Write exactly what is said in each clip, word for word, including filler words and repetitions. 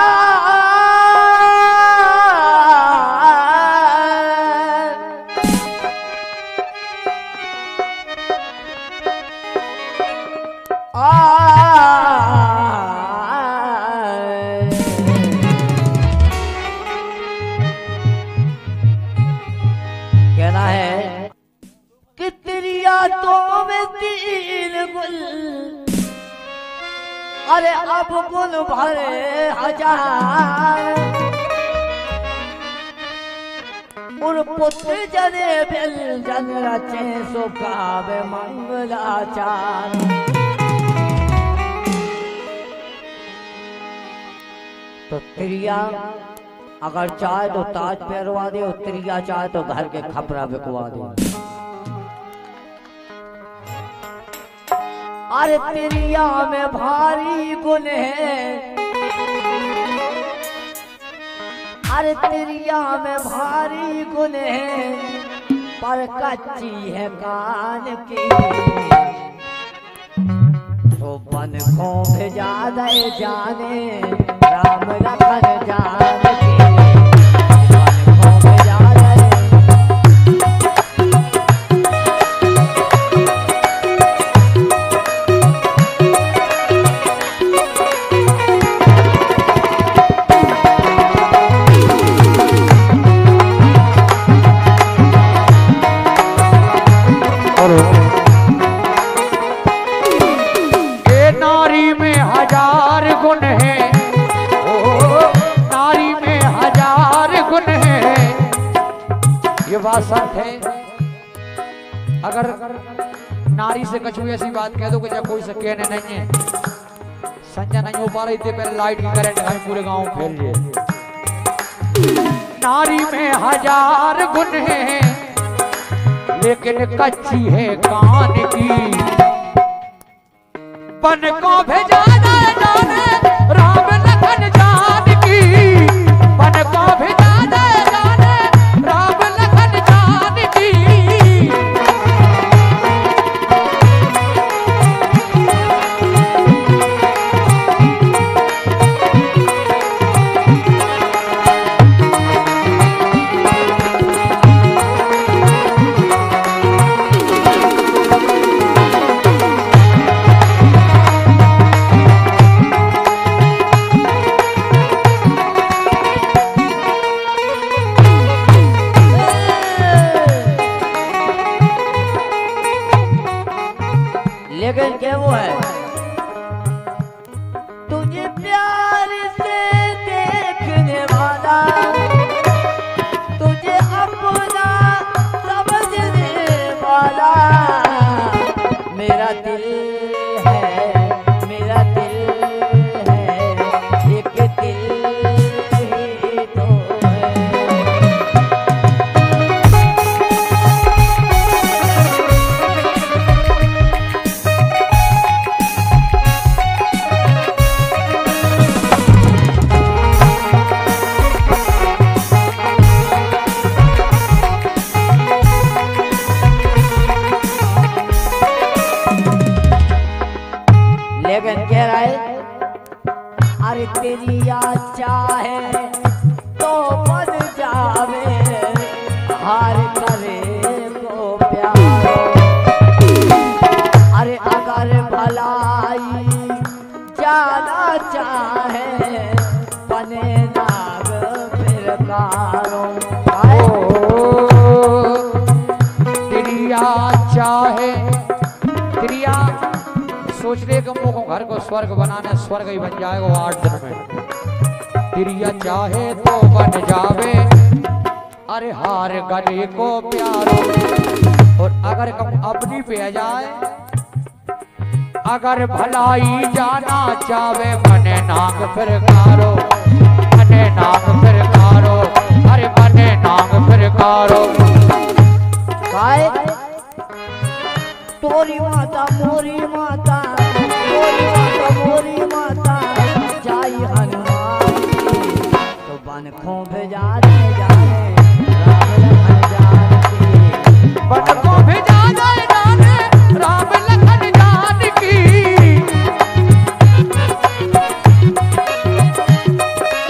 कहना है कि तेरी यादों में तीन गुल, अरे अब गुल भरे हजार, उन पुत्र जने बिल जन रचे सुखावे मंगलाचार। तो त्रिया अगर चाहे तो ताज पहरवा दे, और त्रिया चाहे तो घर के खपरा बिकवा दे। अरे त्रिया में भारी गुण है, अरे त्रिया में भारी गुण है, पर कच्ची है कान की। तो बन को भेजा दे जाने राम लखन जान की। नारी में हजार गुण है, ओ नारी में हजार गुण है। ये बात सच है। अगर नारी से कछु ऐसी बात कह दो कि जब कोई से कहने नहीं है, संजय नहीं हो पा रही थी, पहले लाइट की करंट हम पूरे गांव में फैल रही। नारी में हजार गुण है, लेकिन कच्ची है कान की। बन को भेजा जाने राम लखन जान की। बन को भेजा जाने राम लखन जान की। लेकिन क्या वो है, तुझे प्यार से देखने वाला, तुझे अपना समझने वाला, मेरा दिल है, मेरा दिल है, एक दिल ही तो है। लेकिन कह रहा है, अरे तेरी याद चाहे तो बन जावे, हार करे को प्यारो। अरे अगर भलाई जाना चाहे, बने नाग फिर कारो। तेरी याद चाहे, तेरी याद सोचने के मुँह घर को स्वर्ग बनाने, स्वर्ग ही बन जाएगा वो आठ दिन में। तिरिया चाहे तो बन जावे, अरे हार गले को प्यारो। और अगर कम अपनी पे आ जाए, अगर भलाई जाना चाहे, मने नाग फिर कारो, मने नाग फिर कारो, अरे मने नाग फिर कारो। तोरी माता मोरी माता, तोरी माता मोरी माता, जाई हनुमान की। तो बन को भेजा दे जाने राम लखन जान की। बन को भेजा दे जाने राम लखन जान की।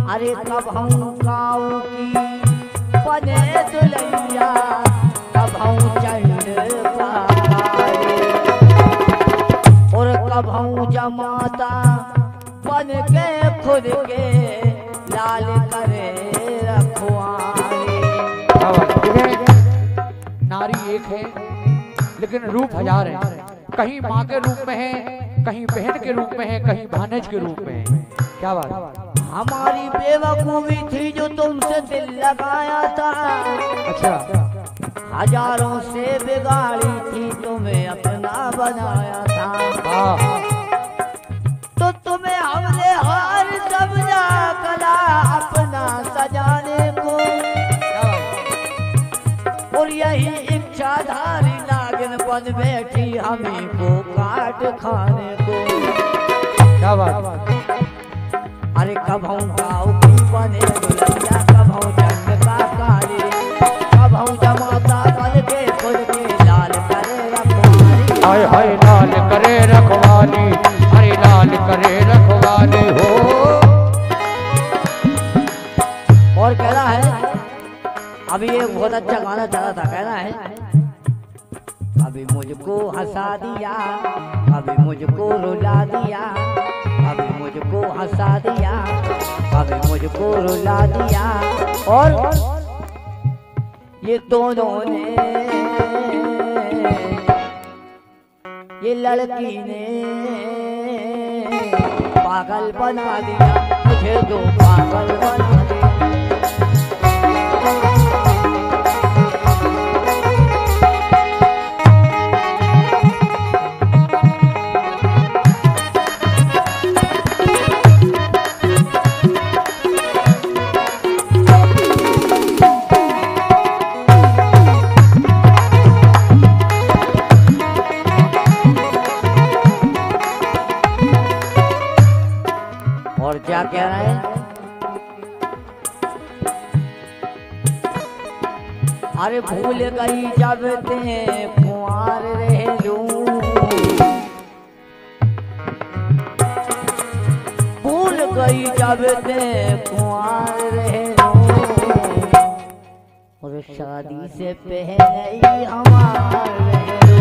अरे कब हम काऊ की बने दुलैया, कब हम चंड पारे, और कब हम जमाता बन के खुद के लाल करे रखवारे। नारी एक है लेकिन रूप हजार है। कहीं माँ के रूप में है, कहीं बहन के रूप में है, कहीं भानज के रूप में है। क्या बात? हमारी बेवकूफी थी जो तुमसे दिल लगाया था। अच्छा। हजारों से बिगाड़ी थी, तुम्हें अपना बनाया था। हाँ। तो तुम्हें हमने हार समझा कला अपना सजाने को, और यही इच्छाधारी नागिन बन बैठी हमें को काट खाने को। क्या बात? अरे कब हम गाँव की बने दुलैया, कब हम जंग का काले, कब हम जमाता बन के खुद के लाल करे रखवाली। हाय हाय लाल करे रखवाली, हरे लाल करे रखवाली हो। और कह रहा है, अभी एक बहुत अच्छा गाना चला था, कह रहा है अभी मुझको हंसा दिया, अभी मुझको रुला दिया, अभी मुझको हंसा दिया, अभी मुझको रुला दिया। और ये दोनों ने, ये लड़की ने पागल बना दिया, मुझे दो पागल बना दिया। और क्या कह रहा है, अरे भूल गई जब ते कुंवार रहलू, भूल गई जब ते कुंवार रहलू, और शादी से पहले ही हमार रहलू।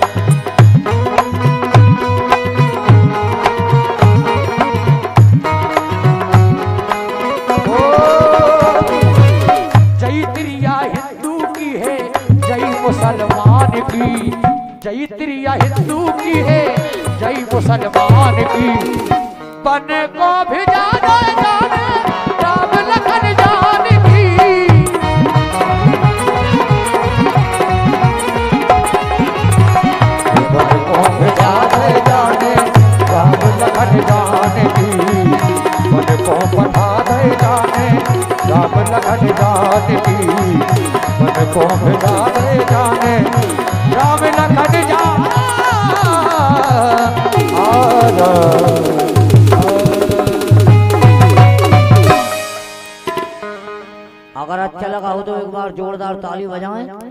मुसलमान की जैत्रिया हिंदू की है, जय मुसलमान की। बन को भी जाने जाने राम लखन जान की, बन को भी जाने जाने राम लखन जान की, बन को बता दे जाने राम लखन जान की, मन को भिजा दे जाने राम लखन जान। अगर अच्छा लगा हो तो एक बार जोरदार ताली बजाएं।